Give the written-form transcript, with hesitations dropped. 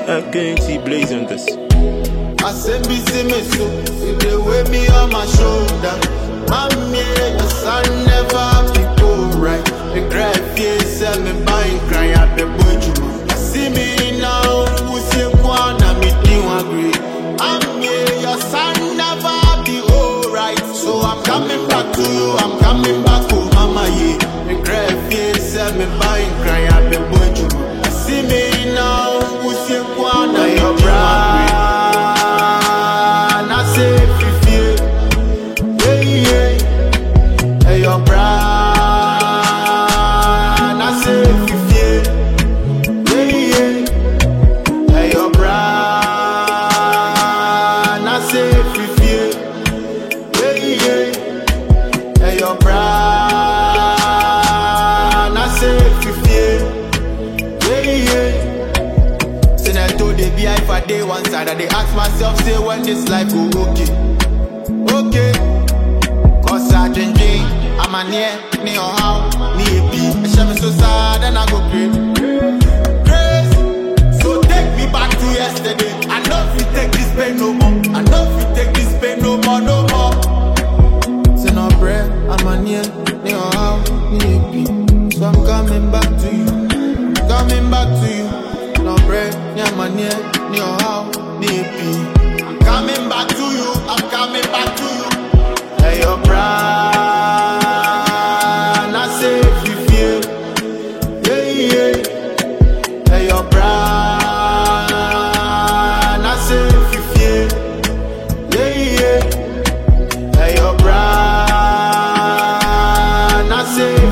I'm going to blaze on this. I said, be see me so, see the way me on my shoulder. Mommy, the sun never be go right. The cry face, me buying, cry at the boy. I see me now, who say, Kwana, me do agree. Mommy, your son never be alright. So I'm coming back to you, I'm coming back home, mama, yeah. The cry face, me buying, cry at the boy. I see me now, who say, Kwana, your bride. Your brand, I say yeah. Your brand, I say yeah. Your brand, I say yeah. Say I told the BI for day one side, and they ask myself, say when this life go okay. Cause I drink. I'm a near or how, near B. I shall be so sad and I go crazy. So take me back to yesterday. I know if you take this pain no more. I know if you take this pain no more. Say no bread, I'm a near or how, near B. So I'm coming back to you. Coming back to you. No bread, I'm a near or how, near B. I'm coming back to you. I'm coming back to you. Hey, your bride. Your brand, I say yeah. Your brand, I say.